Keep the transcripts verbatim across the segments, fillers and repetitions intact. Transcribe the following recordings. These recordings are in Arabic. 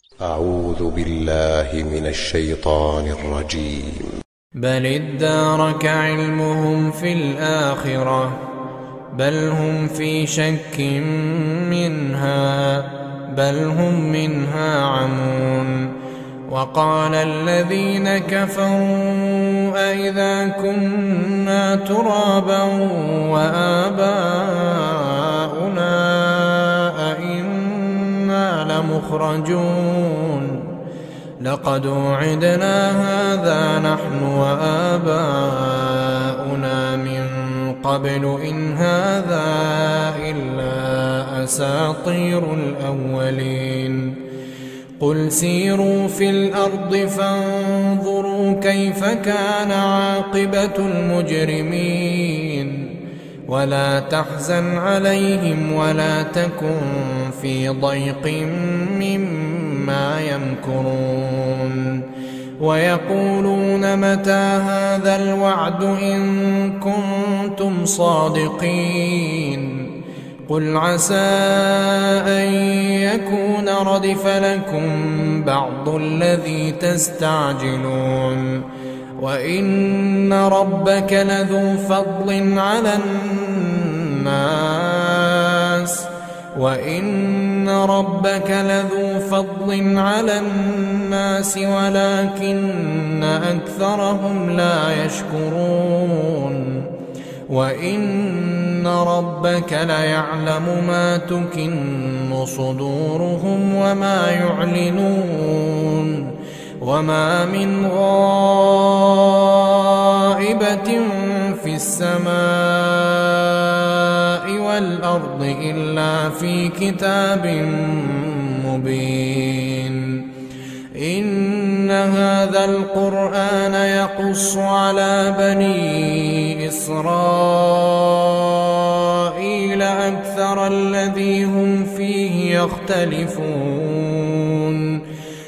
أعوذ بالله من الشيطان الرجيم. بل ادارك علمهم في الآخرة بل هم في شك منها بل هم منها عمون. وقال الذين كفروا أئذا كنا ترابا وآباؤنا أئنا لمخرجون لقد وعدنا هذا نحن وآباؤنا من قبل إن هذا إلا أساطير الأولين. قل سيروا في الأرض فانظروا كيف كان عاقبة المجرمين ولا تحزن عليهم ولا تكن في ضيق مما يمكرون. ويقولون متى هذا الوعد إن كنتم صادقين. قل عسى أن يكون ردف لكم بعض الذي تستعجلون. وإن ربك لذو فضل على الناس وإن ربك لذو فضل على الناس ولكن أكثرهم لا يشكرون. وإن ربك ليعلم ما تكن صدورهم وما يعلنون. وما من غائبة في السماء والأرض إلا في كتاب مبين. إن هذا القرآن يقص على بني إسرائيل أكثر الذي هم فيه يختلفون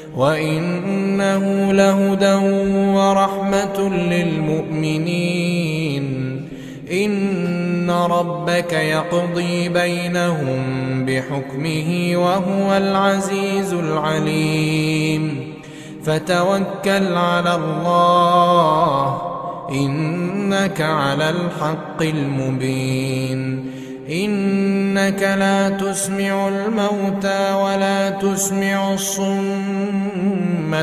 وإنه لهدى ورحمة للمؤمنين. إن ربك يقضي بينهم بحكمه وهو العزيز العليم. فتوكل على الله إنك على الحق المبين. إنك لا تسمع الموتى ولا تسمع الصم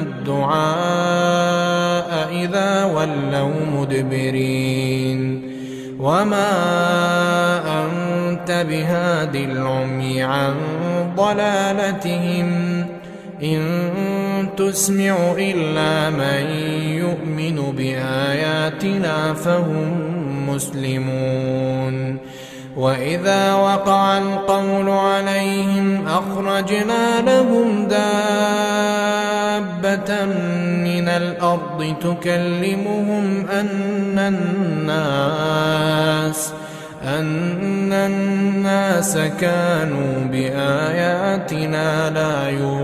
الدعاء إذا ولوا مدبرين. وما أنت بهاد العمي عن ضلالتهم إن تسمع إلا من يؤمن بآياتنا فهم مسلمون. وإذا وقع القول عليهم أخرجنا لهم دابة من الأرض تكلمهم أن الناس أن الناس كانوا بآياتنا لا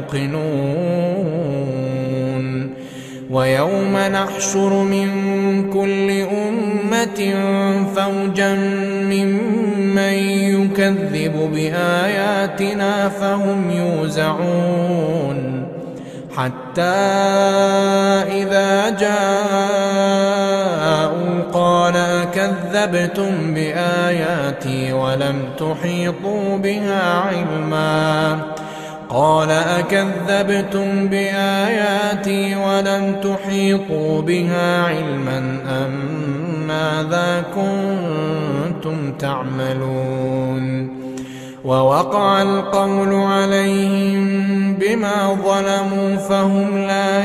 يوقنون. ويوم نحشر من كل أمة فوجا ممن يكذب بآياتنا فهم يوزعون. حتى إذا جاءوا قال أكذبتم بآياتي ولم تحيطوا بها علما قال أكذبتم بآياتي ولم تحيطوا بها علما أم ماذا كنتم تعملون. ووقع القول عليهم بما ظلموا فهم لا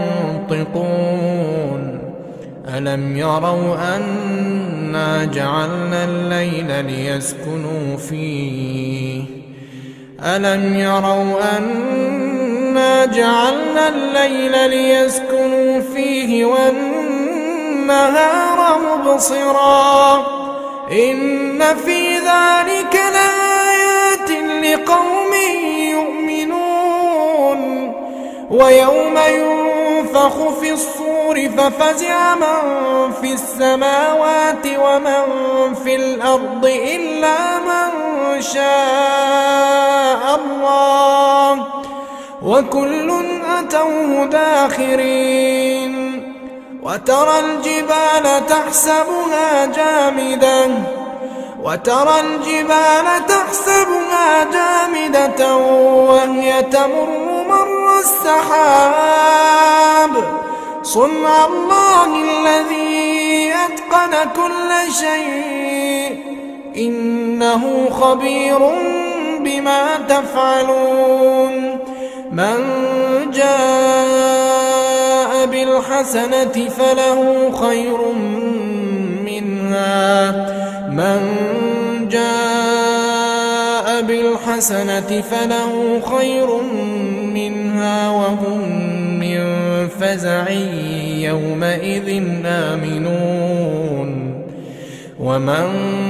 ينطقون. ألم يروا أنا جعلنا الليل ليسكنوا فيه ألم يروا أنا جعلنا الليل ليسكنوا فيه والنهار مبصرا إن في ذلك لآيات لقوم يؤمنون. ويوم ينفخ في الصور ففزع من في السماوات ومن في الأرض إلا من شاء الله وكل أتوه داخرين. وترى الجبال تحسبها جامدة وترى الجبال تحسبها جامدة وهي تمر مر السحاب صنع الله الذي أتقن كل شيء إنه خبير بما تفعلون. من جاء بالحسنة فله خير منها من جاء بالحسنة فله خير منها وهم من فزع يومئذ آمنون. ومن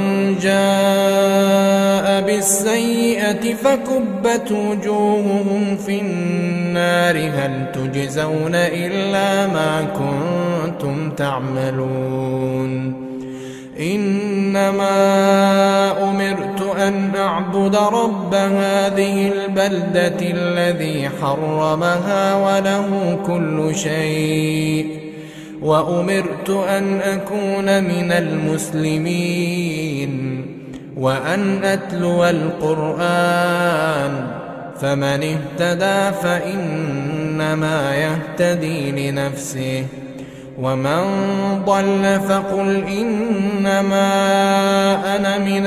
جاء بالسيئة فكبت وجوههم في النار هل تجزون إلا ما كنتم تعملون. إنما أمرت أن أعبد رب هذه البلدة الذي حرمها وله كل شيء وأمرت أن أكون من المسلمين وأن أتلو القرآن فمن اهتدى فإنما يهتدي لنفسه ومن ضل فقل إنما أنا من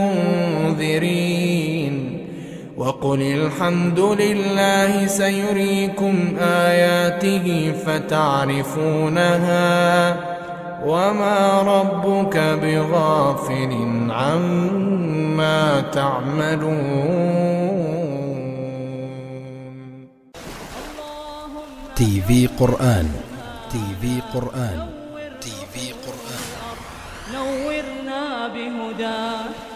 المنذرين. وقل الحمد لله سيريكم آياته فتعرفونها وما ربك بغافل عما تعملون. تي في قرآن تي في قرآن تي في قرآن نورنا بهداك